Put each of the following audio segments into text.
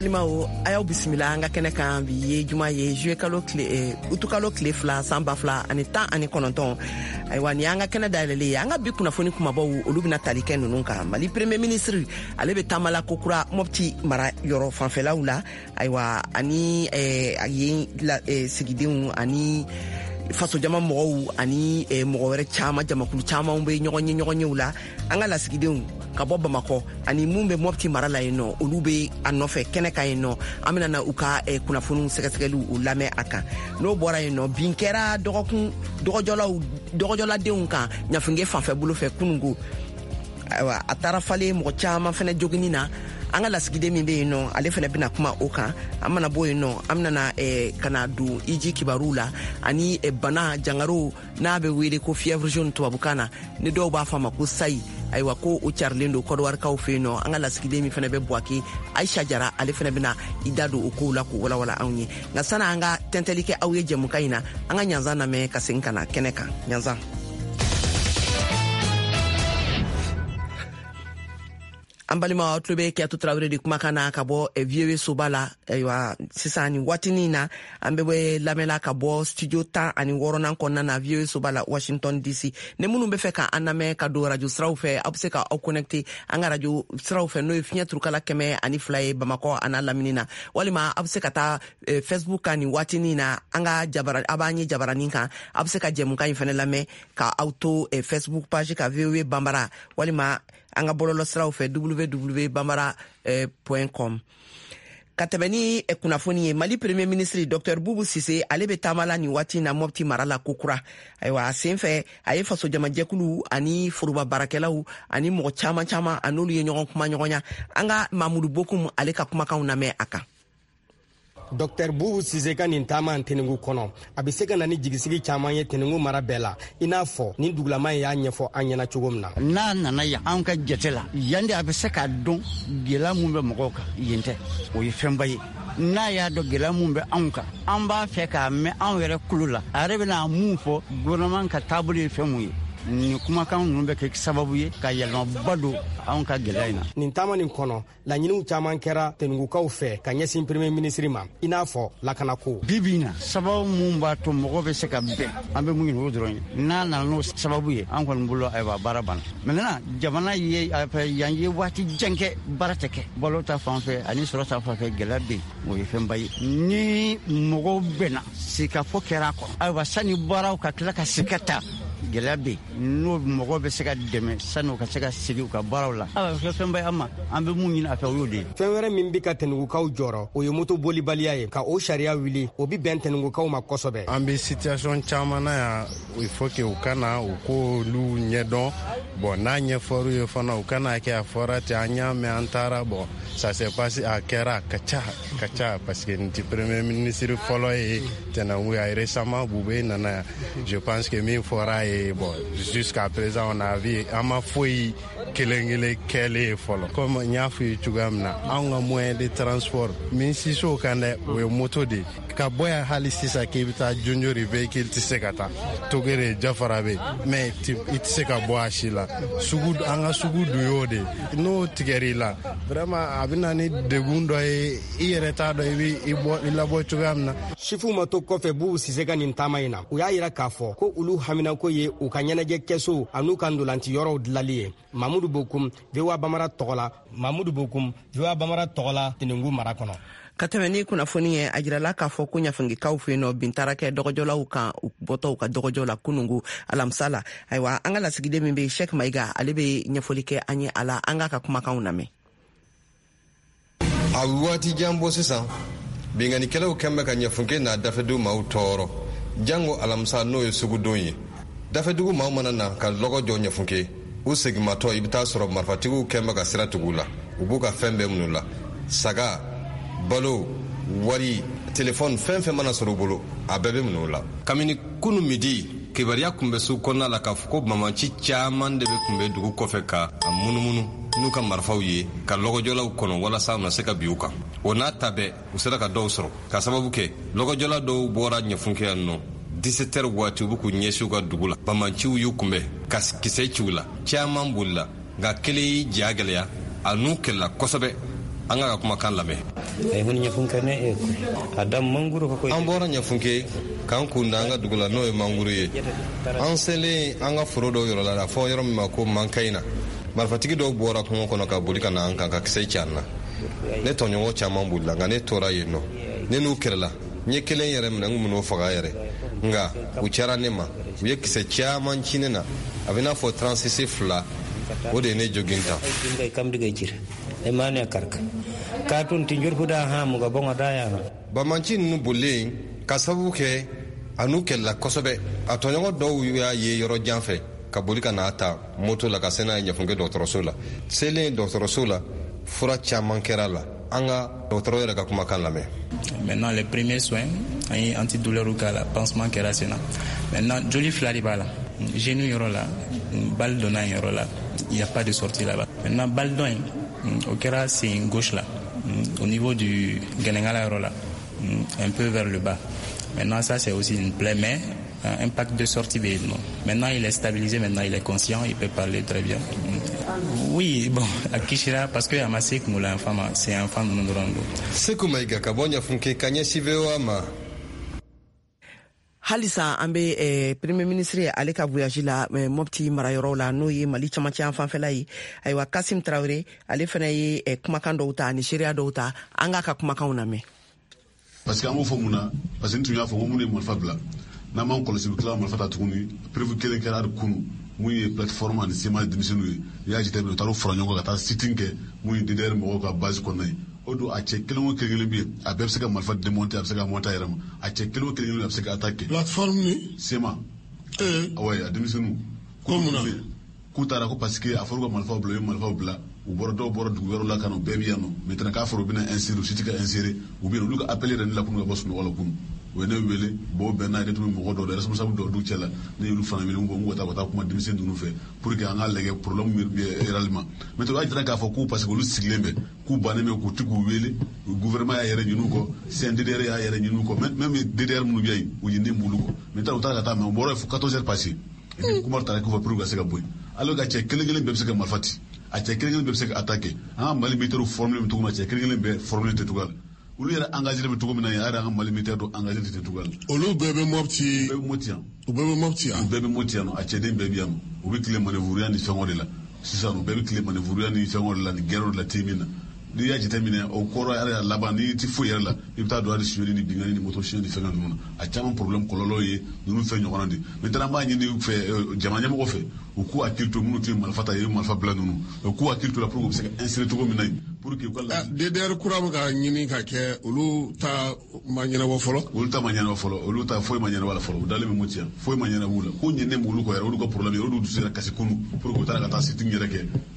Limao ayaw bisimila anga kene kan bi ye juma ye juillet kalo kle utukalo kle fla samba fla ani tan ani kononton aywa ni anga kene dalele anga bi kunafoni kumaba olu bina talike nunu kan Mali premier ministre ale be tamala kokura mopti mara yoro fanfela ula aywa ani ayi sigidenw ani faso jama mɔgɔw ani mɔgɔ wɛrɛ caman jamakulu caman be ɲɔgɔn ye ula anga la sigidenw ka bɔ Bamakɔ ani mun be Mopti mara la yen nɔ olu be a nɔfɛ kɛnɛ ka yen nɔ an bena na u ka kunnafoniw sɛgɛsɛgɛliw u lamɛn a kan n'o bɔra yen nɔ bin kɛra dɔgɔjɔladenw kan ɲafinge fanfɛ bolo fɛ kunungo ayiwa a taara fale mɔgɔ caman fɛnɛ jogini na an ka lasigiden min be yen nɔ ale fɛnɛ bena kuma o kan an mana bɔ yen nɔ an bena kana don iji kibaru la ani bana jangaro n'a be wele ko fièvre jaune tubabukan na ni dɔw b'a fɔ a ma ko sayi ayiwa ko o carilen don kɔdɔwarikaw fɛ yen nɔ an ka lasigiden min fɛnɛ bɛ Buwake Aisha Jara ale fɛnɛ bena i da don o kow la k'o walawala anw ye nka sana an ka tɛntɛli kɛ aw ye jɛmukan in na an ka ɲanzan lamɛn ka segin ka na kɛnɛ kan ɲanzan. an balima tulo be Kiyatu Tarawele de kumakan na ka bɔ VOA soba la ayiwa sisan ni watini na an bɛ lamɛnla ka bɔ studio 10 ani 6nan kɔnɔna na VOA soba la Washington DC ne minnu bɛ fɛ ka an lamɛn ka don radio siraw fɛ aw bɛ se ka aw connecter an ka radio siraw fɛ n'o ye fiɲɛ turukala 102 ye Bamakɔ a n'a lamini na walima aw bɛ se ka taa Facebook kan ni watini na an ka jabara a b'an ye jabaranin kan aw bɛ se ka jɛmukan in fɛnɛ lamɛn ka aw to Facebook page ka VOA Bambara walima an ka bɔlɔlɔ siraw fɛ www.bambara.com ka tɛmɛ ni kunnafoni ye Mali premier ministre Dr Boubou Cissé ale be taamala ni waati na Mopti mara la kokura ayiwa a sen fɛ a ye faso jamajɛkulu ani foroba baarakɛlaw ani mɔgɔ caman caman an'olu ye ɲɔgɔn kuma ɲɔgɔnya an ka Mamudu Bokum ale ka kumakanw lamɛn a kan. Dr Boubou Cissé ka nin taama Tenungu kɔnɔ a bɛ se ka na ni jigisigi caman ye Tenungu mara bɛɛ la i n'a fɔ ni dugulama y'a ɲɛfɔ an ɲɛna cogo min na. N'a nana yan anw ka jate la yan de a bɛ se k'a dɔn gɛlɛya mun bɛ mɔgɔw kan yen tɛ o ye fɛnba ye n'a y'a dɔn gɛlɛya mun bɛ anw kan an b'a fɛ k'a mɛn anw yɛrɛ kulo la a yɛrɛ bɛna mun fɔ gouvernement ka taabolo ye fɛn mun ye ni kumakan ninnu bɛ kɛ sababu ye ka yɛlɛmaba don anw ka gɛlɛya in na. Nin taama nin kɔnɔ laɲiniw caman kɛra Tenugukaw fɛ ka ɲɛsin premier ministre ma i n'a fɔ lakanako. Bibi in na sababu mun b'a to mɔgɔ bɛ se ka bɛn an bɛ mun ɲini o dɔrɔn ye n'a nana n'o sababu ye an kɔni bolo ayiwa baara banna maintenant jamana ye yan ye waati jan kɛ baara tɛ kɛ balo ta fan fɛ ani sɔrɔ ta fan fɛ gɛlɛya bɛ yen o ye fɛnba ye ni mɔgɔw bɛnna sikafɔ kɛra a kɔnɔ ayiwa sani baaraw ka tila ka se ka ta gɛlɛya bɛ yen n'o mɔgɔ bɛ se ka dɛmɛ sani u ka se ka segin u ka baaraw la ayiwa fɛn bɛ an ma an bɛ mun ɲini a fɛ o y'o de ye. Fɛn wɛrɛ min bɛ ka Tenugukaw jɔrɔ o ye moto bolibaliya ye ka o sariya wuli o bɛ bɛn Tenugukaw ma kosɛbɛ. An bɛ situation caman na yan il faut que u kana u k'olu ɲɛdɔn bon n'a ɲɛfɔr'u ye fana u kana kɛ a fɔra ten an y'a mɛn an taara bon ça s'est passé a kɛra a ka ca parce que nin tɛ premier ministre fɔlɔ ye Tenungu ya récemment Boubé nana yan je pense que min fɔra ye bon jusqu'à présent on a vu an ma foyi kelen kɛlen ye fɔlɔ comme n y'a fɔ ye cogoya min na anw ka moyen de transport min siso kan dɛ o ye moto de ka bɔ yan hali sisan k'i bɛ taa jonjori véhicule tɛ se ka taa Togere Jafara bɛ mais i tɛ se ka bɔ a si la an ka sugu dun y'o de n'o tigɛr'i la vraiment a bɛ na ni degun dɔ ye i yɛrɛ t'a dɔn i bɛ i labɔ cogoya min na. Sifu ma to kɔfɛ Boubou Cissé ka nin taama in na u y'a jira k'a fɔ ko olu haminako ye u ka ɲɛnajɛ kɛso an'u ka ndolantiyɔrɔw dilali ye. Mamudu Bokum VOA Bambara tɔgɔ la Tenungu mara kɔnɔ. Ka tɛmɛ ni kunnafoni ye a jirala k'a fɔ ko ɲafangikaw fɛ yen nɔ bin taara kɛ dɔgɔjɔlaw kan u bɔtɔw ka dɔgɔjɔ la kunungu alamisa la ayiwa an ka lasigiden min bɛ Sheikh Mayiga ale bɛ ɲɛfɔli kɛ an ye a la an ka kumakanw lamɛn. A waati jan bɔ sisan binganikɛlaw kɛn bɛ ka ɲɛfunke n'a dafɛdugu maaw tɔɔrɔ jango alamisa n'o ye sugudon ye dafɛdugu maaw mana na ka lɔgɔ jɔ ɲɛfunke u segimatɔ i bɛ taa sɔrɔ marifatigiw kɛn bɛ ka sira tugu la u b'u ka fɛn bɛɛ minnu la saga balo wari telefɔni fɛn fɛn mana sɔrɔ u bolo a bɛɛ bɛ minnu la kabini kunu midi kibaruya kun bɛ su kɔnɔna la k'a fɔ ko mamaci caman de bɛ kun bɛ dugu kɔfɛ ka a munumunu n'u ka marifaw ye ka lɔgɔjɔlaw kɔnɔ walasa u na se ka bin u kan o n'a ta bɛɛ u sera ka dɔw sɔrɔ ka sababu kɛ lɔgɔjɔla dɔw bɔra ɲɛfunke yan nɔ 17h waati u bɛ k'u ɲɛsin u ka dugu la bamaciw y'u kunbɛn ka kisɛ ciw la caman bolila nka kelen y'i ja gɛlɛya a n'u kɛlɛla kosɛbɛ an ka kumakan lamɛn. ay hun ɲafunke ne adam manguru ko an bɔra ɲafunke k'an kunda an ka dugu la n'o ye manguru ye an selen an ka foro dɔw yɔrɔ la fɔ yɔrɔ min ma ko mankayina marifatigi dɔw bɔra kungo kɔnɔ ka boli ka na an kan ka kisɛ ci an na ne tɔɲɔgɔn caman bolila nka ne tora yen nɔ ne n'u kɛlɛla n ye kelen yɛrɛ minɛ n kun ben'o faga yɛrɛ nka u cayara ne ma u ye kisɛ caman ci ne na a bɛ n'a fɔ 36 2 o de ye ne jogin ta bamanci ninnu bolilen ka sababu kɛ a n'u kɛlɛla kosɛbɛ a tɔɲɔgɔn dɔw y'a ye yɔrɔ jan fɛ ka boli ka n'a ta moto la ka se n'a ye ɲafunke dɔgɔtɔrɔso la selen dɔgɔtɔrɔso la fura caman kɛra la an ka dɔgɔtɔrɔ yɛrɛ ka kumakan lamɛn. Maintenant les premiers soins ay antidouleur k'a la pansement kɛra sen na maintenant joli fila de b'a la genou yɔrɔ la balle donna yɔrɔ la il y a pas de sortie là-bas maintenant balle dɔn au kɛra sen gauche là au niveau du gɛnɛnkala yɔrɔ la un peu vers le bas maintenant ça c'est aussi une plaie mais impact de sortie non. Maintenant il est stabilisé, maintenant il est conscient, il peut parler très bien. Oui, bon, à Kishira, parce que Amasek Moula Fama, c'est un fan de Ndorando. C'est comme Maïga Kabonya Funke Kanya Siveoama. Halisa ambe premier ministre ale ka voyage la mopti marayoro la no ye Mali chama cha fan fela yi aywa Kasim Traoré ale fana ye kumakan do ta ni sharia do ta anga ka kumakan na me parce que amo fo muna parce que ntunya fo muna mo fabla na man ko sibu kala mo fata tuguni prévu kelen kala kunu muy plateforme ani sema dimisenu ya jite be taro franyo ko kata sitinke muy dider mo ko base ko nay odo a che kelen kelen bi a be se ka malfa démonter a se ka monter yaram a che kelen kelen a se ka attaquer plateforme ni sema ouais a dimisenu ko muna ku tara ko parce que a foro malfa bla u bordo du wero la kanu bebiano maintenant ka foro bina insérer sitika insérer ou bien lu ko appeler ren la kunu boss no wala kunu wene wele bo benna de tumi mo do responsable do du cela ne lu fana mi ngo ngota ko ta kuma dimisen du nu fe pour que anga lege problème mi réellement maintenant ay dara ka fo ku parce que lu siglembe ku bané me ko tigu wele gouvernement ya yere ñunu ko CNDR ya yere ñunu ko même DDR mu biay u yinde mbulu ko maintenant ta ka ta me mo ro fu 14 heures passé et ku marta ko pour que ça boy alors ga che kele be se ka malfati a che kele be se ka attaquer ah mali militaire formule mi tuguma che kele be formule te tugal olu yɛrɛ engagé be tugo min na yɛrɛ an ka Mali militaire do engagé te tugal olu bɛɛ bɛ mɔpti u bɛɛ bɛ mɔpti yan a cɛden bɛɛ bi yan u bɛ tile manœuvre ni fɛngɔ de la sisan u bɛɛ bɛ tile manœuvre ni fɛngɔ de la ni guerre de la temin na ni y'a jateminɛ o kɔrɔ yɛrɛ laban ni ti foyi yɛrɛ la i bɛ taa don hali suyɛli ni bingani ni moto siyɛn ni fɛngɛ ninnu na a caman problème kɔlɔlɔ ye ninnu fɛn ɲɔgɔnna de maintenant an b'a ɲini fɛ jamana ɲɛmɔgɔ fɛ u k'u hakili to minnu tun ye marifa ta ye marifa bila ninnu u k'u hakili to la pour que u bɛ se ka insérer cogo min na yen pour que u ka DDR kura bɛ ka ɲini ka kɛ olu ta ma ɲɛnabɔ fɔlɔ olu ta ma ɲɛnabɔ fɔlɔ olu ta foyi ma ɲɛnabɔ la fɔlɔ u dalen bɛ Moti yan foyi ma ɲɛnabɔ la ko ɲɛnen b'olu kɔ yɛrɛ olu ka problème ye olu dusu yɛrɛ kasi kunu pour que u taara ka taa sitting yɛrɛ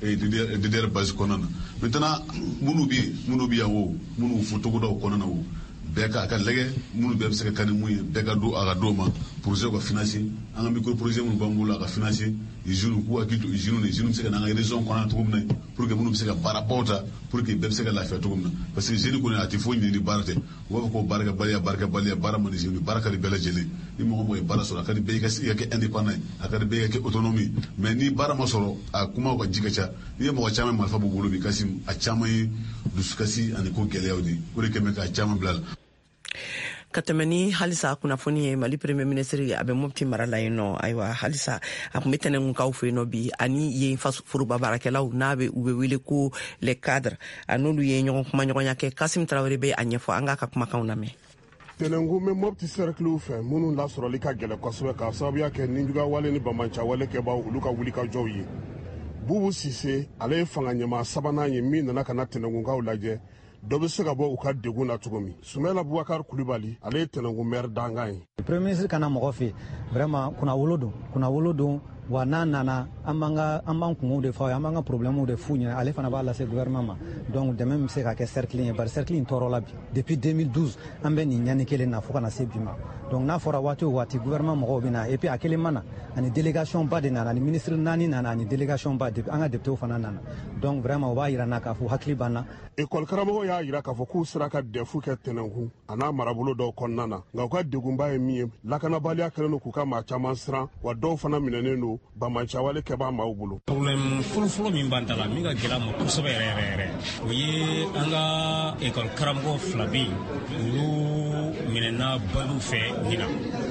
kɛ DDR base kɔnɔna na maintenant minnu bɛ yan o minnu fo togodaw kɔnɔna na o bɛɛ ka lɛgɛ minnu bɛɛ bɛ se ka kani mun ye bɛɛ ka do a ka do ma projet ka financer an ka micro projet minnu b'an bolo a ka financer usine k'u hakili to usine ni usine bɛ se ka n'an ka région kɔnɔ cogo min na pour que minnu bɛ se ka baarabaw ta pour que bɛɛ bɛ se ka lafiya cogo min na parce que jeune kɔni a tɛ foyi ɲini ni baara tɛ u b'a fɔ ko baarakɛbaliya baara man di jeune baara ka di bɛɛ lajɛlen ni mɔgɔ mɔgɔ ye baara sɔrɔ a ka di bɛɛ i ka kɛ indépendant a ka di bɛɛ i ka kɛ autonomie mais ni baara ma sɔrɔ a kumaw ka ji ka ca n'i ye mɔgɔ caman marifa b'u bolo bi kasi a caman ye dusukasi ani ko gɛlɛyaw de o de kɛmɛ k'a caman bila la ka tɛmɛni halisa kunnafoni ye Mali premier ministre a bɛ Mopti mara la yen nɔ ayiwa halisa a kun bɛ tɛnɛnkunkaw fɛ yen nɔ bi ani yen foroba baarakɛlaw n'a bɛ u bɛ wele ko les cadres a n'olu ye ɲɔgɔn kumaɲɔgɔnya kɛ Kasim Traoré bɛ a ɲɛfɔ an k'a ka kumakanw lamɛn. tɛnɛnkun bɛ Mopti cercle fɛ minnu lasɔrɔli ka gɛlɛn kosɛbɛ k'a sababuya kɛ ninjuguya wale ni bamaca wale kɛbaaw olu ka wulikajɔw ye Bubu Sise ale ye fanga ɲɛmaa sabanan ye min nana ka na tɛnɛnkunkaw lajɛ dɔ bɛ se ka bɔ u ka degun na cogo min Sumela Bubakar Kulibali ale ye tɛnɛnkun maire dangan ye premier ministre kana mɔgɔ fɛ vraiment kunna wolo don wa n'a nana an b'an kungow de fɔ an b'an ka problèmew de f'u ɲɛna ale fana b'a lase gouvernement ma donc dɛmɛ min bɛ se ka kɛ cercle ye bari cercle in tɔɔrɔ la bi depuis 2012 an bɛ nin ɲani kelen na fo kana se bi ma donc n'a fɔra waati o waati gouvernement mɔgɔw bɛ na et puis a kelen mana ani délégation ba de nana ani ministre 4 nana ani délégation ba an ka députés fana nana donc vraiment o b'a yira na k'a fɔ hakili b'an na école karamɔgɔw y'a yira k'a fɔ k'u sera ka dɛfu kɛ tɛnɛnkun a n'a marabolo dɔw kɔnɔna na nka u ka degunba ye min ye lakanabaliya kɛlen don k'u ka maa caman siran wa dɔw fana minɛnen don don bamancha wale kɛba maaw bolo. Problème fɔlɔfɔlɔ min b'an ta la min ka gɛlɛn ma kosɛbɛ yɛrɛ o ye an ka école karamɔgɔ 2 bɛ yen olu minɛna balu fɛ ɲina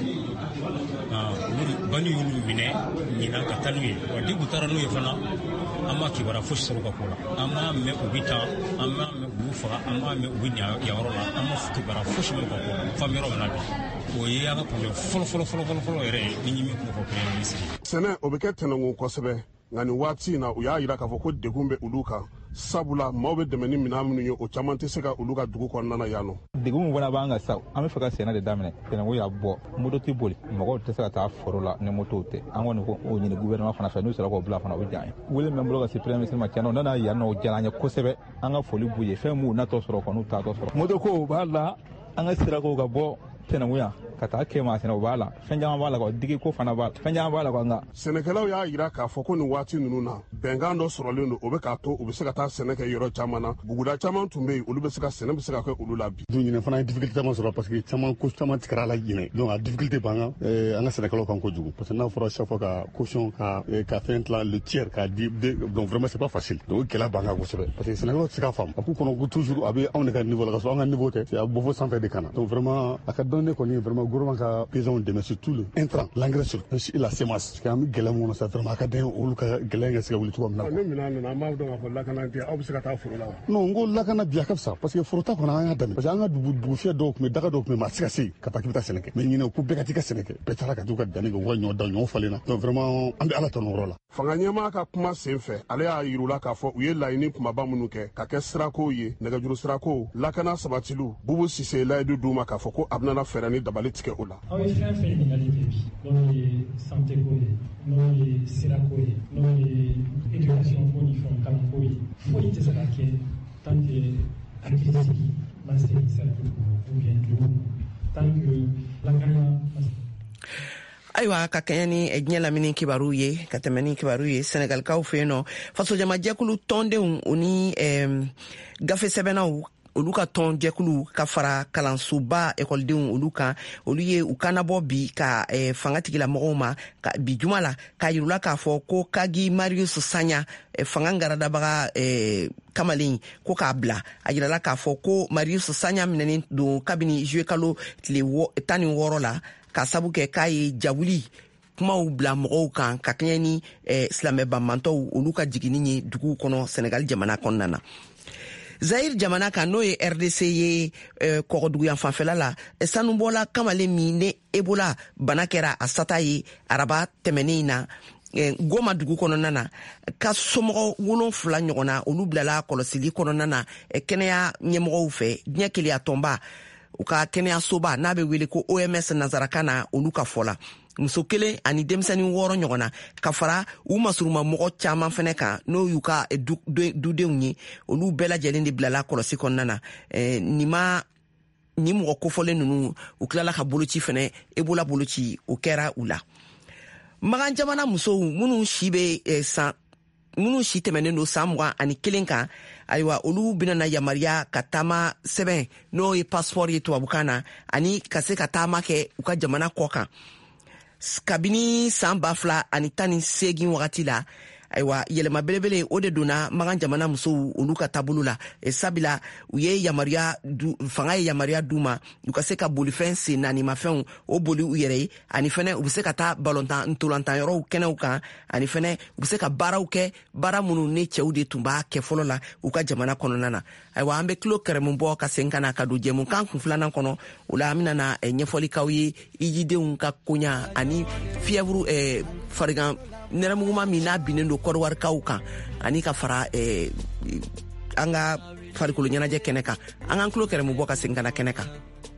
bani y'olu minɛ ɲina ka taa n'u ye wa debu taara n'u ye fana an ma kibara fosi sɔrɔ ka ko la an m'a mɛn u bɛ taa an m'a mɛn u b'u faga an m'a mɛn u bɛ ɲa yɔrɔ la an ma kibara fosi mɛn ka ko la fami yɔrɔ min na bi o ye an ka problème fɔlɔfɔlɔ yɛrɛ ye ni ɲimi kuma fɔ premier ministre. Sɛnɛ o bɛ kɛ tɛnɛngun kosɛbɛ nka nin waati in na u y'a yira k'a fɔ ko degun bɛ olu kan sabula maaw bɛ dɛmɛ ni minɛn minnu ye o caman tɛ se ka olu ka dugu kɔnɔna yan nɔ. Degun min fana b'an kan sa an bɛ fɛ ka sɛnɛ de daminɛ tɛnɛngun y'a bɔ moto tɛ boli mɔgɔw tɛ se ka taa foro la ni motow tɛ an kɔni ko o ɲini gouvernement fana fɛ n'u sera k'o bila fana o bɛ diya an ye. wele min bɛ n bolo ka se premier ministre ma tiɲɛ na o nana yan nɔ o diyara an ye kosɛbɛ an ka foli b'u ye fɛn m'u natɔ sɔrɔ kɔni u t'atɔ sɔrɔ. moto ko b'a la an ka sirakow ka bɔ tɛnɛngun yan ka taa kɛ maa sɛnɛ o b'a la fɛn caman b'a la quoi digi ko fana b'a la fɛn caman b'a la quoi nka. Sɛnɛkɛlaw y'a yira k'a fɔ ko nin waati ninnu na bɛnkan dɔ sɔrɔlen don o bɛ k'a to u bɛ se ka taa sɛnɛ kɛ yɔrɔ caman na buguda caman tun bɛ yen olu bɛ se ka sɛnɛ bɛ se ka kɛ olu la bi. du ɲinɛ fana ye difficulté caman sɔrɔ parce que ko caman tigɛra a la ɲinɛ donc a difficulté b'an kan an ka sɛnɛkɛlaw kan kojugu parce que n'a fɔra chaque fois ka caution ka fɛn tila le tiers k'a di donc vraiment c'est pas facile donc gɛlɛya b'an kan kosɛbɛ parce que sɛnɛkɛlaw tɛ se k'a faamu a k'u kɔnɔ ko toujours a bɛ anw de ka niveau la ka sɔrɔ an ka niveau tɛ a bɔ fo sanfɛ de ka na donc vraiment a ka dɔn ne kɔni vraiment gouvernement ka paysanw dɛmɛ surtout le intrant l'engrais sur la semence parce que an bɛ gɛlɛya mun kɔnɔ sa vraiment a ka d'an ye olu ka gɛlɛya in ka se ka wuli cogo min na. ne minɛn nana an b'a dɔn k'a fɔ lakana tɛ aw bɛ se ka taa foro la wa. non n ko lakana bi a ka fisa parce que foro ta kɔnɔ an y'a daminɛ parce que an ka dugu fiyɛ dɔw tun bɛ daga dɔw tun bɛ maa si ka se ka taa k'i bɛ taa sɛnɛ kɛ mais ɲinɛ ko bɛɛ ka t'i ka sɛnɛ kɛ bɛɛ taara ka t'u ka danni kɛ u ka ɲɔ da ɲɔ falen na donc vraiment an bɛ ala tanu o yɔrɔ la. fanga ɲɛmaa ka kuma sen fɛ ale y'a yirula k'a fɔ u ye laɲini kumaba minnu kɛ ka kɛ sirakow ye nɛgɛjuru sirakow lakana sabatiliw bubu sise layidu d'u ma k'a fɔ ko a bɛna fɛɛrɛ ni dabali tigɛ o la. aw ye fɛn fɛn ɲininkali kɛ bi n'o ye santé ko ye n'o ye sirako ye n'o ye éducation ko ni fɛnw kalanko ye foyi tɛ se ka kɛ tant que hakilisigi ma se cercle ou bien dugu tant que lakana. ayiwa ka kɛɲɛ ni diɲɛ lamini kibaru ye ka tɛmɛ ni kibaru ye Senegalikaw fɛ yen nɔ fasojamajɛkulu tɔndenw o ni gafe sɛbɛnnaw olu ka tɔn jɛkulu ka fara kalansoba ekɔlidenw olu kan olu ye u kanabɔ bi ka fanga tigilamɔgɔw ma bi juma la k'a yirula k'a fɔ ko Kagi Marius Sagna fanga ngaradabaga kamalen ko k'a bila a yirala k'a fɔ ko Marius Sagna minɛnen don kabini juillet kalo tile 16 la ka sabu kɛ k'a ye jawuli kumaw bila mɔgɔw kan ka kɛɲɛ ni silamɛ banbantɔw olu ka jiginin ye duguw kɔnɔ Senegal jamana kɔnɔna na. Zaire jamana kan n'o ye RDC ye kɔgɔduguyan fanfɛla la sanubɔla kamalen min ne Ebola bana kɛra a sata ye araba tɛmɛnen na Goma dugu kɔnɔna na ka somɔgɔ 7 ɲɔgɔnna olu bilala kɔlɔsili kɔnɔna na kɛnɛya ɲɛmɔgɔw fɛ diɲɛ keleya tɔnba u ka kɛnɛyasoba n'a bɛ wele ko OMS nanzarakan na olu ka fɔ la muso 1 ani denmisɛnnin 6 ɲɔgɔnna ka fara u masuruma mɔgɔ caman fɛnɛ kan n'o y'u ka dudenw ye olu bɛɛ lajɛlen de bilala kɔlɔsi kɔnɔna na ni mɔgɔ kofɔlen ninnu u tilala ka boloci fɛnɛ Ebola boloci o kɛra u la. Magan jamana musow minnu si tɛmɛnen don san 21 kan ayiwa olu bɛna yamaruya ka taama sɛbɛn n'o ye passeport ye tubabukan na ani ka se ka taama kɛ u ka jamana kɔ kan kabini san 2018 wagati la ayiwa yɛlɛma belebele o de donna Magan jamana musow olu ka taabolo la sabila u ye fanga ye yamaruya d'u ma u ka se ka bolifɛn sen naanimafɛnw o boli u yɛrɛ ye ani fɛnɛ u bɛ se ka taa ntolantan yɔrɔw kɛnɛw kan ani fɛnɛ u bɛ se ka baaraw kɛ baara minnu ni cɛw de tun b'a kɛ fɔlɔ la u ka jamana kɔnɔna na ayiwa an bɛ kilo kɛrɛmu bɔ ka segin ka na ka don jɛmukan kun filanan kɔnɔ o la an bɛna na ɲɛfɔlikaw ye ijidenw ka koɲa ani fièvre farigan nɛrɛmuguma min n'a binnen don kɔrɔwarikaw kan ani ka fara an ka farikolo ɲɛnajɛ kɛnɛ kan an k'an tulo kɛrɛmu bɔ ka segin ka na kɛnɛ kan.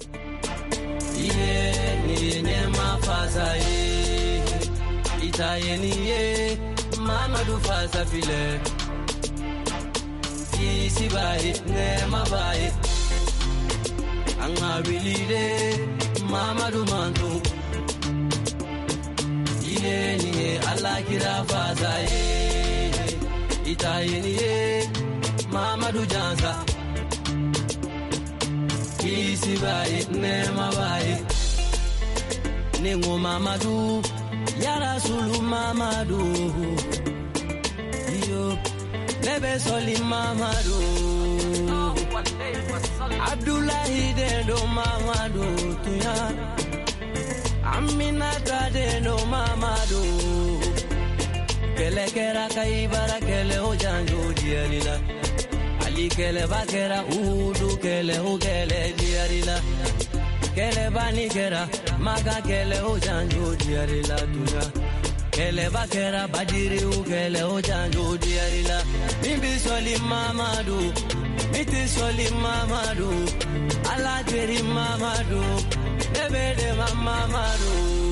Yeni Allah kira fazaye ita yeni Mamadou Jansa kisi baye nema baye nengo Mamadou Ya Rasulu Mamadu Yo Nebe Soli Mamadu Abdullahi Dendo Mamadu Tuya Aminata Dendo Mamadu Kele kera kaibara kele ojanjo diarila Ali kele bakera udu kele ukele diarila Kele bani kera maga kele ojanjo diarila tuya Kele bakera badiri ukele ojanjo diarila Mimbi soli Mamadu Miti soli Mamadu Ala jeri Mamadu Nebede Mamadu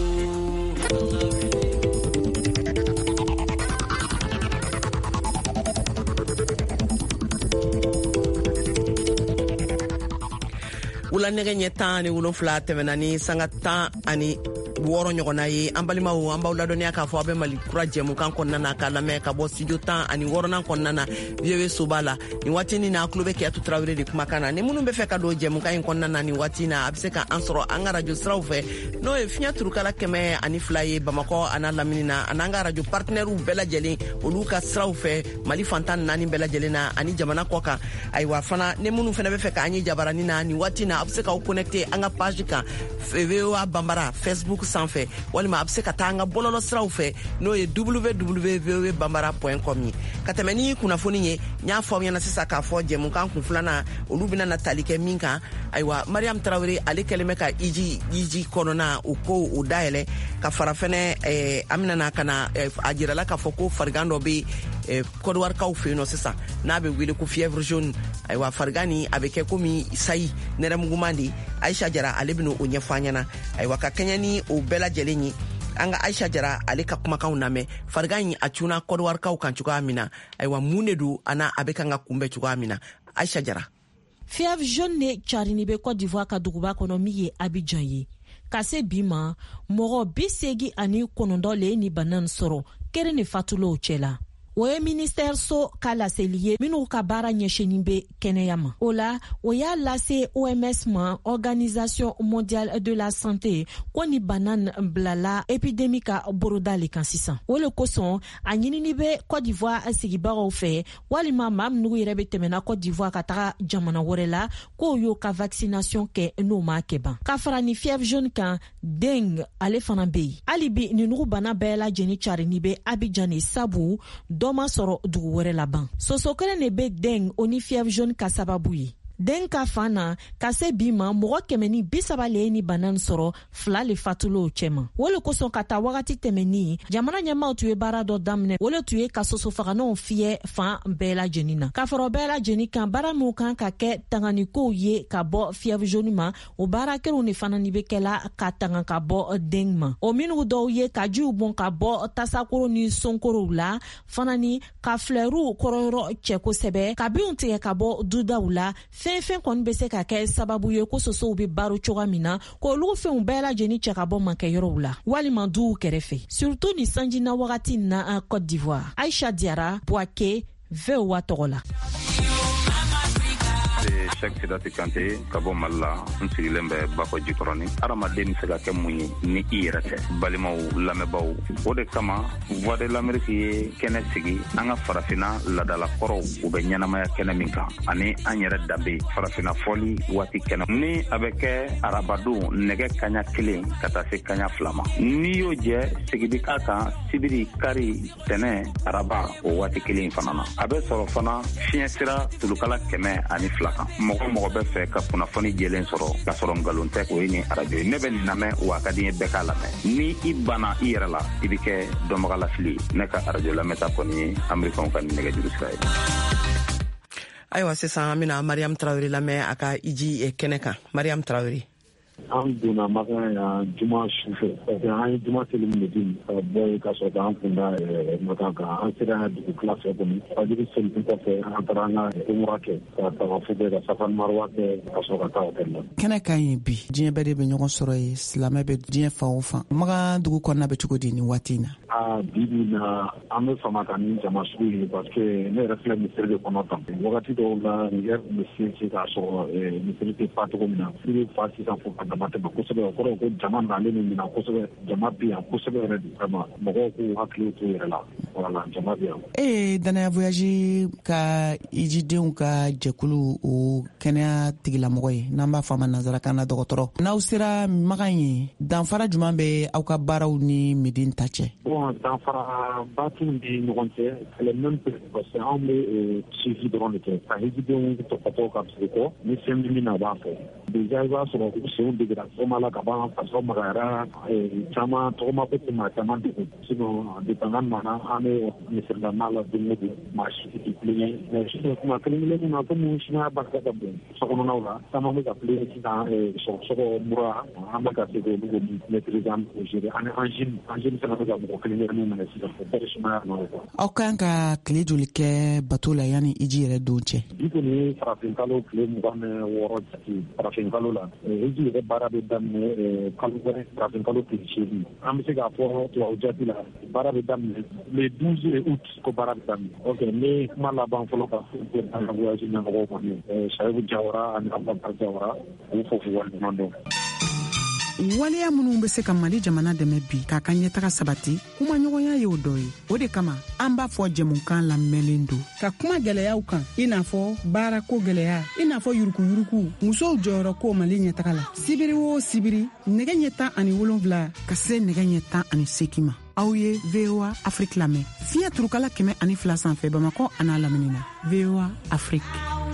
Wula nege ɲɛ 17 tɛmɛna ni sanga 16 ɲɔgɔnna ye an balimaw an b'aw ladɔniya k'a fɔ a bɛ Mali kura jɛmukan kɔnɔna na k'a lamɛn ka bɔ studio 16 kɔnɔna na VOA soba la ni waati ni na kulo bɛ Kiyatu Tarawele de kumakan na ni minnu bɛ fɛ ka don jɛmukan in kɔnɔna na ni waati na a bɛ se ka an sɔrɔ an ka radio siraw fɛ n'o ye fiɲɛ turukala 102 ye Bamakɔ a n'a lamini na an'an ka radio partenaires bɛɛ lajɛlen olu ka siraw fɛ Mali fantan 4 bɛɛ lajɛlen na ani jamana kɔ kan ayiwa fana ni minnu fana bɛ fɛ k'an ye jabarani na ni waati na a bɛ se k'aw connecter an ka page kan VOA Bambara Facebook sanfɛ walima a bɛ se ka taa an ka bɔlɔlɔ siraw fɛ n'o ye www.voabambara.com ka tɛmɛ ni kunnafoni ye n y'a fɔ aw ɲɛna sisan k'a fɔ jɛmukan kun filanan olu bɛna na tali kɛ min kan ayiwa Mariam Tarawele ale kɛlen bɛ ka iji kɔnɔna o ko o dayɛlɛ ka fara fɛnɛ an bɛna ka na a jirala k'a fɔ ko farigan dɔ bɛ kɔdiwarikaw fɛ yen nɔ sisan n'a bɛ wele ko fièvre jaune ayiwa farigan ni a bɛ kɛ komi sayi nɛrɛmuguman de Aisha Jara ale bɛna o ɲɛfɔ an ɲɛna ayiwa ka kɛɲɛ ni o bɛɛ lajɛlen ye an ka Aisha Jara ale ka kumakanw lamɛn farigan in a cunna kɔdiwarikaw kan cogoya min na ayiwa mun de don a bɛ kan ka kunbɛn cogoya min na Aisha Jara fièvre jaune ne carini bɛ Côte d'Ivoire ka duguba kɔnɔ min ye Abidjan ye ka se bi ma mɔgɔ 89 le ni bana sɔrɔ kere ni fatulow cɛla o ye ministère so ka laseli ye minnu ka baara ɲɛsinin bɛ kɛnɛya ma o la o y'a lase OMS ma Organisation mondiale de la santé ko ni bana bilala épidémie ka boroda le kan sisan o le kosɔn a ɲinini bɛ Côte d'Ivoire sigibagaw fɛ walima maa minnu yɛrɛ bɛ tɛmɛna Côte d'Ivoire ka taga jamana wɛrɛ la k'o y'o ka vaccination kɛ n'o ma kɛ ban ka fara ni fièvre jaune kan dengue ale fana bɛ yen hali bi ni nugu bana bɛɛ lajɛlen carini bɛ Abidjan ni sabu dɔma sɔrɔ dugu wɛrɛ laban soso kelen de bɛ dengue o ni fièvre jaune ka sababu ye den ka fan na ka se bi ma mɔgɔ 130 le ni bana sɔrɔ 2 le fatulo cɛma wole kosɔn ka taa wagati tɛmɛni jamana ɲɛmaw tun ye baara dɔ daminɛ wole tun ye ka sosofagananw fiyɛ fan bɛɛ lajɛlen na ka fara bɛɛ lajɛlen kan baara min kan ka kɛ tanganikow ye ka bɔ fièvre jaune ma o baara kɛlenw ni fana ni bɛ kɛla ka tanga ka bɔ dengue ma o minnu dɔw ye ka jiw bɔn ka bɔ tasakoro ni sonkorow la fana ni ka flɛruw kɔrɔyɔrɔ cɛ kosɛbɛ ka binw tigɛ ka bɔ dudaw la fɛn kɔni bɛ se ka kɛ sababu ye ko sosow bɛ baro cogoya min na k'olu fɛnw bɛɛ lajɛlen cɛ ka bɔ mankɛyɔrɔw la walima duw kɛrɛfɛ surtout ni sanji na wagati na Côte d'Ivoire Aisha Diara Boaké VOA tɔgɔ la Cheikh Sidati Kante ka bɔ Mali la n sigilen bɛ Bafɔ Jikɔrɔni adamaden bɛ se ka kɛ mun ye ni i yɛrɛ tɛ balimaw lamɛnbaaw o de kama Voix de l'Amérique ye kɛnɛ sigi an ka farafina ladalakɔrɔw u bɛ ɲɛnamaya kɛnɛ min kan ani an yɛrɛ danbe farafina fɔli waati kɛnɛ ni a bɛ kɛ arabadon nɛgɛ kaɲa 1 ka taa se kaɲa 2 ma n'i y'o jɛ sigidi k'a kan sibiri kari tɛnɛ araba o waati 1 fana na a bɛ sɔrɔ fana fiɲɛ sira tulukala 102 kan mɔgɔ bɛ fɛ ka kunnafoni jɛlen sɔrɔ ka sɔrɔ ngalon tɛ o ye ni radio ne bɛ nin lamɛn wa ka di n ye bɛɛ k'a lamɛn ni i banna i yɛrɛ la i bɛ kɛ dɔnbagalafili ne ka radio lamɛnta kɔni ye Amerikɛnw ka nɛgɛjuru sira ye ayiwa sisan an bɛna Mariam Tarawele lamɛn a ka iji kɛnɛ kan Mariam Tarawele an donna makan ya juma sufɛ parce que an ye juma seli min di ka bɔ ka sɔrɔ k'an kunda makan kan an sera dugu tila fɛ kɔni fajiri seli kɔfɛ an taara an ka umura kɛ ka tawafo kɛ ka safa marwa kɛ ka sɔrɔ ka taa hôtel la kɛnɛ kan ye bi diɲɛ bɛɛ de bɛ ɲɔgɔn sɔrɔ ye silamɛ bɛ diɲɛ fan o fan makan dugu kɔnɔna bɛ cogo di nin waati in na bibi na an bɛ fama ka ni jama sugu ye parce que ne yɛrɛ filɛ misiri de kɔnɔ tan wagati dɔw la Niger tun bɛ sinsin k'a sɔrɔ misiri tɛ fa cogo min na i bɛ fa sisan fo ka dama tɛmɛ kosɛbɛ o kɔrɔ ko jama nalen min na kosɛbɛ jama bɛ yan kosɛbɛ yɛrɛ de kama mɔgɔw k'u hakili to yɛrɛ la voilà jama bɛ yan. Danaya Voyage ka ijidenw ka jɛkulu o kɛnɛya tigilamɔgɔ ye n'an b'a fɔ a ma nanzarakan na dɔgɔtɔrɔ n'aw sera Magan ye danfara jumɛn bɛ aw ka baaraw ni Medine ta cɛ? Bon danfara ba t'u ni ɲɔgɔn cɛ c'est le même parce que anw bɛ suivi dɔrɔn de kɛ ka ijidenw tɔpɔtɔ ka sigi kɔ ni fɛn bɛ min na a b'a fɔ déjà i b'a sɔrɔ u senw degera tɔgɔma la ka ban faso magayara caman tɔgɔma ko tɛ maa caman degun sinon depuis an nana an bɛ misirila la don o don maa si tɛ kulonkɛ mais sisan kuma kelen-kelen na komi sumaya barika ka bon sokɔnɔnaw la caman bɛ ka kulonkɛ sisan sɔgɔsɔgɔ mura an bɛ ka se k'olu maîtriser an bɛ gérer ani angine fana bɛ ka mɔgɔ kelen-kelen minɛ sisan o bɛɛ ye sumaya nɔ ye. Aw kan ka tile joli kɛ bato la yanni iji yɛrɛ don cɛ? Bi kɔni ye farafinkalo tile 26 jate farafinkalo la iji yɛrɛ baara bɛ daminɛ kalo wɛrɛ farafinkalo tile 8 an bɛ se k'a fɔ tubabu jate la baara bɛ daminɛ le 12 août ko baara bɛ daminɛ. Ok ne kuma laban fɔlɔ ka fɔ Danaya Voyage ɲɛmɔgɔw kɔni Sayibu Jawara ani Abubakar Jawara u fo k'u waleɲuman dɔn. Waleya minnu bɛ se ka Mali jamana dɛmɛ bi k'a ka ɲɛtaga sabati kuma ɲɔgɔnya ye o dɔ ye o de kama an b'a fɔ jɛmukan lamɛnlen don ka kuma gɛlɛyaw kan i n'a fɔ baarako gɛlɛya i n'a fɔ yurukuyuruku musow jɔyɔrɔ ko Mali ɲɛtaga la sibiri o sibiri nɛgɛ ɲɛ 17 ka se nɛgɛ ɲɛ 18 ma aw ye VOA Afrique lamɛn fiɲɛ turukala 102 sanfɛ Bamakɔ an'a lamini na VOA Afrique.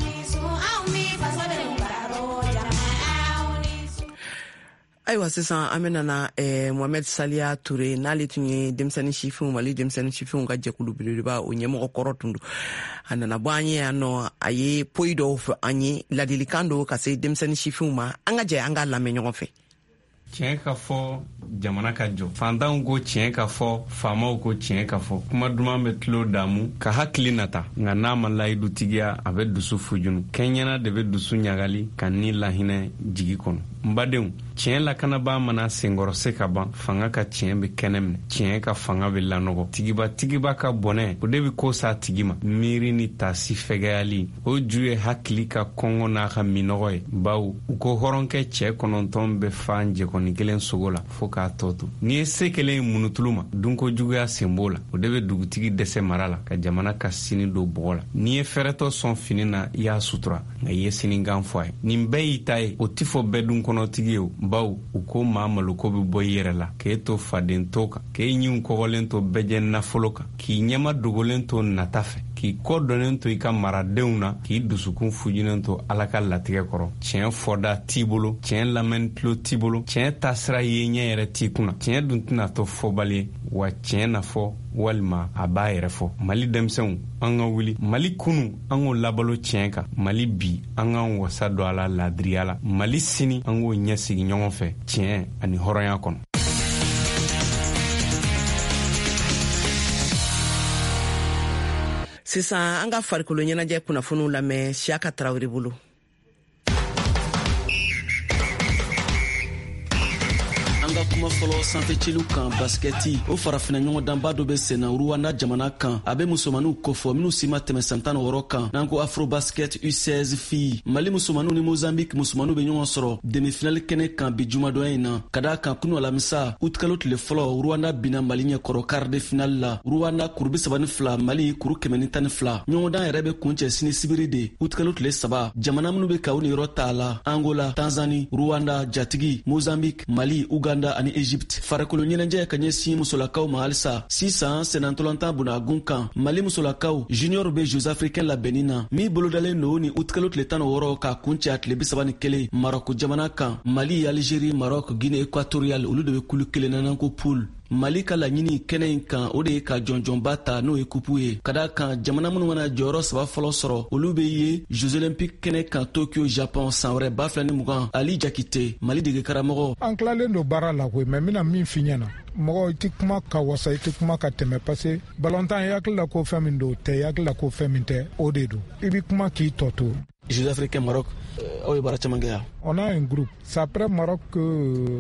Ayiwa sisan an bɛ nana Mohamed Saliya Ture n'ale tun ye denmisɛnnin sifinw Mali denmisɛnnin sifinw ka jɛkulu belebeleba o ɲɛmɔgɔ kɔrɔ tun don a nana bɔ an ye yan nɔ a ye poyi dɔw fɔ an ye ladilikan dɔw ka se denmisɛnnin sifinw ma an ka jɛ an ka lamɛn ɲɔgɔn fɛ. Tiɲɛ ka fɔ jamana ka jɔ fantanw ko tiɲɛ ka fɔ faamaw ko tiɲɛ ka fɔ kuma duman bɛ tulo damu ka hakili nata nka n'a ma layidutigiya a bɛ dusu fujunu kɛɲɛna de bɛ dusu ɲagali ka ni lahinɛ jigi kɔnɔ n badenw tiɲɛ lakanabaa mana senkɔrɔ se ka ban fanga ka tiɲɛ bɛ kɛnɛ minɛ tiɲɛ ka fanga bɛ lanɔgɔ tigiba ka bɔnɛ o de bɛ ko sa tigi ma miiri ni taasi fɛgɛyali o ju ye hakili ka kɔngɔ n'a ka minɔgɔ ye bawo u ko hɔrɔnkɛ cɛ 9 bɛ fan jɛkɔni kelen sogo la fo k'a tɔ to n'i ye se kelen ye munutulu ma dunko juguya sen b'o la o de bɛ dugutigi dɛsɛ mara la ka jamana ka sini don bɔgɔ la n'i ye fɛrɛtɔ sɔn fini na i y'a sutura nka i ye sinigan fɔ a ye nin bɛɛ y'i ta ye o ti fɔ bɛɛ dun kɔnɔtigi ye o bawo u ko maa maloko bɛ bɔ i yɛrɛ la k'e to faden to kan k'e ɲiw kɔgɔlen to bɛjɛ nafolo kan k'i ɲɛma dogolen to nata fɛ k'i kɔ dɔnnen to i ka maradenw na k'i dusukun fujinen to ala ka latigɛ kɔrɔ tiɲɛ fɔda t'i bolo tiɲɛ lamɛnni tulo t'i bolo tiɲɛ taasira ye ɲɛ yɛrɛ t'i kunna tiɲɛ dun tɛna to fɔbali ye wa tiɲɛ na fɔ walima a b'a yɛrɛ fɔ Mali denmisɛnw an ka wuli Mali kunu an k'o labalo tiɲɛ kan Mali bi an k'an wasa don a la ladiriya la Mali sini an k'o ɲɛsigi ɲɔgɔn fɛ tiɲɛ ani hɔrɔnya kɔnɔ. Sisan an ka farikolo ɲɛnajɛ kunnafoniw lamɛn Siyaka Tarawele bolo. Kuma fɔlɔ sanfɛcilu kan baskɛti o farafina ɲɔgɔn danba dɔ bɛ senna Rwanda jamana kan a bɛ musomaniw kofɔ minnu si ma tɛmɛ san 16 kan n'an ko Afro Basket U16 filles Mali musomaniw ni Mozambique musomaniw bɛ ɲɔgɔn sɔrɔ demi-finale kɛnɛ kan bi jumadɔnya in na ka d'a kan kunu alamisa utikalo tile fɔlɔ Rwanda bina Mali ɲɛkɔrɔ quart de finale la Rwanda kuru 32 Mali kuru 112 ɲɔgɔndan yɛrɛ bɛ kuncɛ sini sibiri de utikalo tile 3 jamana minnu bɛ ka u niyɔrɔ ta la Angola Tanzanie Rwanda jatigi Mozambique Mali Uganda ani Egypte farikolo ɲɛnajɛ ka ɲɛsin musolakaw ma halisa sisan senantɔlɔntan bunakun kan Mali musolakaw junior be Jeux africains labɛnni na min bolodalen no ni utikalo tile 16 ka kuncɛ a tile 31 Maroc jamana kan Mali Algérie Maroc Guinée équatoriale olu de bɛ kulu kelen na ko poule Mali ka laɲini kɛnɛ in kan o de ye ka jɔnjɔnba ta n'o ye kupu ye ka d'a kan jamana minnu mana jɔyɔrɔ 3 fɔlɔ sɔrɔ olu bɛ ye Jeux olympiques kɛnɛ kan Tokyo Japon san wɛrɛ 2020 Ali Jakite Mali dege karamɔgɔ an tilalen don baara la koyi mais mina min fi ɲɛna mɔgɔ i tɛ kuma ka wasa i tɛ kuma ka tɛmɛ parce que balontan i hakili la ko fɛn min don tɛ i hakili la ko fɛn min tɛ o de don i bɛ kuma k'i tɔ to. Jeux africains Maroc aw ye baara caman kɛ yan. On a un groupe c'est après Maroc que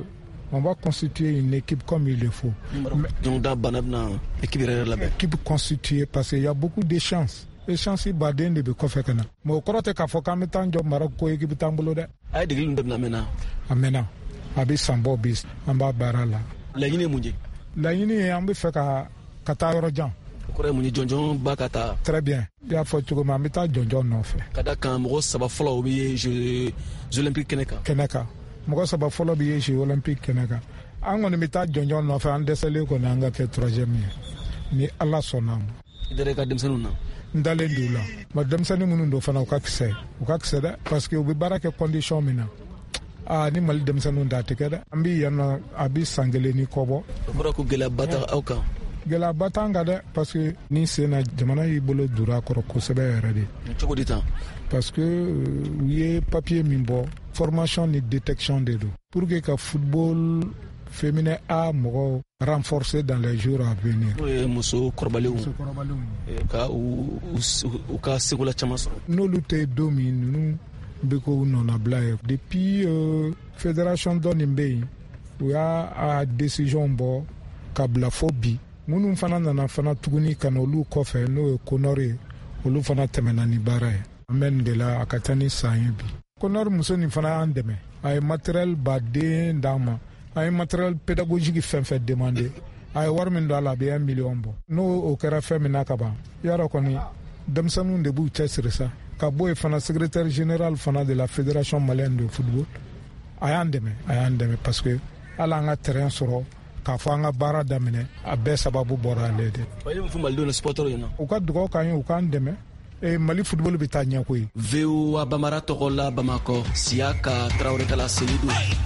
on va constituer une équipe comme il le faut. Donc dans banabna équipe là-bas. Équipe constituée parce qu'il y a beaucoup de chances. Les chances baden de ko fekana. Mo korote ka foka metan job marak ko équipe tambulo de. Ay de gilum na mena. Amena. Abi sambo bis amba barala. La yini munje. La yini ambi feka kata yorojan. Kore munje jonjon bakata. Très bien. Ya fo tugo ma meta jonjon no fe. Kada kan mo saba folo obi Jeux olympiques Keneka. Mo saba folo bi Jeux olympiques Keneka. Ango ni meta jonjon no fe andesele ko nanga ke 3e ni Allah sonam. Dere ka demsanu na. Ndale ndula ma demsani munundo fana ukakise da parce que ubi barake condition mina ni mal demsanu ndate kada ambi yana abi sangele ni kobo bora ko gela bata auka gela bata ngada parce que ni sena jamana yi bolo dura ko ko sebe redi choko dita parce que wiye papier mimbo formation ni détection de dos pour que ka football féminin a mogo renforcé dans les jours à venir. Muso korbaleu ka u ka segula chamaso no lutte domine nous beko non ablaye depuis fédération donimbe ou a décision bo kabla phobie munu fana na fana tuguni kanolu kofe no konore olu fana temenani bara amen de la akatani sayebi konor muso ni fana andeme ay matériel badé ndama ay matériel pédagogique fait demander ay war min do ala be 1 million bo no o kera femina kaba yara koni demsanu de bu tsirisa ka boy fana secrétaire général fana de la fédération malienne de football ayandeme parce que ala nga terrain soro ka fanga bara damene abe sababu bora lede bayi mfu maldo na sporteur yana o ka dugo kan o kan deme e mali football bi tanya koy veo abamara tokola bamako siaka traoré kala selidu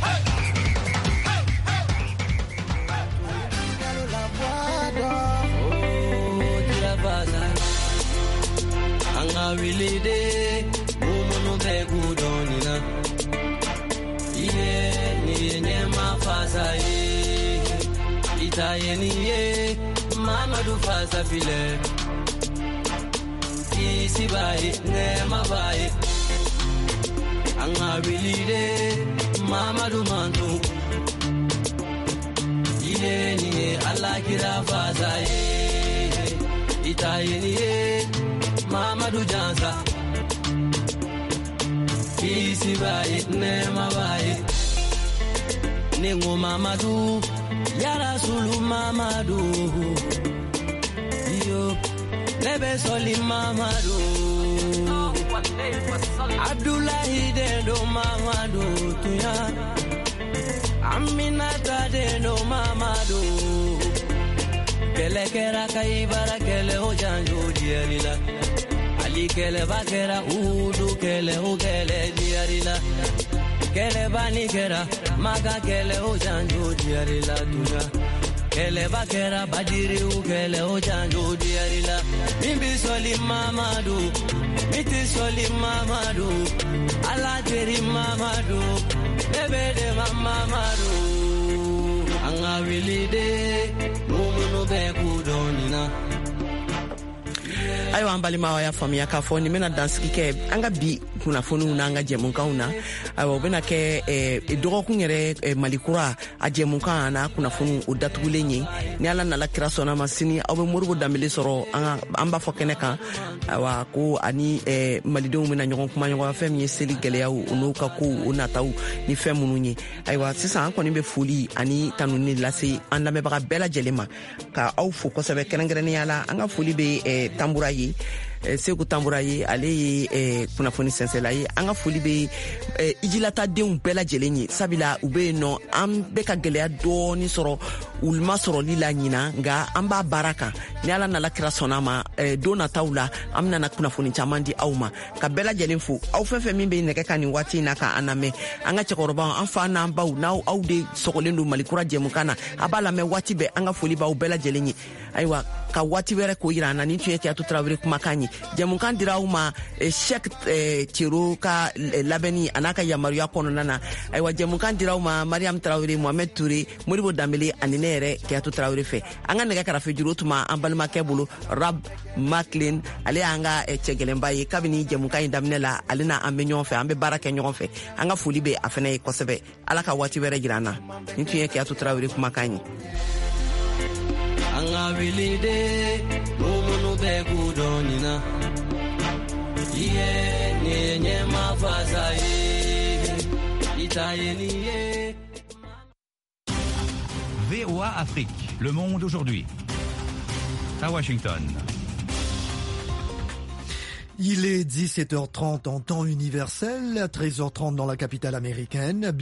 wilide umuno begu donina iye ni nyema fasa ye itaye ni ye mamadu fasa file isi baye nyema baye anga wilide mamadu mantu iye ni Allah kira fasa ye itaye ni ye Mamadou Jansa isi baye nema baye Nengo Mamadou Ya Rasulu Mamadou Yo Lebe Soli Mamadou Abdullahi Dendo Mamadou Tuya Aminata Dendo Mamadou Kele kera kaibara kele ojanjo dierila Ali kele bakera udu kele ukele dierila Kele bani kera maga kele ojanjo dierila tuya Kele bakera badiri ukele ojanjo dierila Mimbi soli Mamadou Miti soli Mamadou Ala teri Mamadou Nebede Mamadou Anga wilide Mumuno beku donina ayo an balimaw y'a faamuya k'a fɔ nin bɛna dansigi kɛ an ka bi kunnafoniw n'an ka jɛmunkanw na ayiwa o bɛna kɛ dɔgɔkun yɛrɛ malikura a jɛmunkan n'a kunnafoniw o datugulen ye ni ala nala kira sɔnna ma sini aw bɛ moribo danbele sɔrɔ an b'a fɔ kɛnɛ kan ayiwa ko ani malidenw bɛna ɲɔgɔn kuma ɲɔgɔn fɛn min ye seli gɛlɛyaw o n'u ka kow o nataw ni fɛn minnu ye ayiwa sisan an kɔni bɛ foli ani tanuni lase an lamɛnbaga bɛɛ lajɛlen ma ka aw fo kosɛbɛ kɛrɛnkɛrɛnnenya la an ka foli bɛ tambura ye Seku Tambura ye ale ye kunnafoni sɛnsɛla ye an ka foli bɛ ijilatadenw bɛɛ lajɛlen ye sabula u bɛ yen nɔ an bɛ ka gɛlɛya dɔɔni sɔrɔ u ma sɔrɔli la ɲina nka an b'a baara kan ni ala nala kira sɔnna ma don nataw la an bɛna kunnafoni caman di aw ma ka bɛɛ lajɛlen fo aw fɛn fɛn min bɛ nɛgɛ ka nin waati in na k'an lamɛn an ka cɛkɔrɔbaw an fa n'an baw n'aw de sɔgɔlen don malikura jɛmukan na a b'a lamɛn waati bɛɛ an ka foli b'aw bɛɛ lajɛlen ye ayiwa ka waati wɛrɛ k'o yira an na ni tun ye Kiyatu Tarawele kumakan ye jamukan dira u ma Cheikh Tiro ka labɛnni a n'a ka yamaruya kɔnɔna na. Ayiwa jamukan dira u ma Mariam Traoré, Mohamed Touré, Modibo Dambele ani ne yɛrɛ Kiyatu Traoré fɛ. An ka nɛgɛ karafe juru tuma an balimakɛ bolo Rab Maclean, ale y'an ka cɛgɛlɛnba ye kabini jamukan in daminɛ la, ale na an bɛ ɲɔgɔn fɛ, an bɛ baara kɛ ɲɔgɔn fɛ. An ka foli bɛ a fɛnɛ ye kosɛbɛ. Ala ka waati wɛrɛ jira an na. Nin tun ye Kiyatu Traoré kumakan ye. Anga wilide mumunu be gudonina Iye nye mafaza Itayeni. VOA Afrique, le monde aujourd'hui. À Washington. Il est 17h30 en temps universel, 13h30 dans la capitale américaine.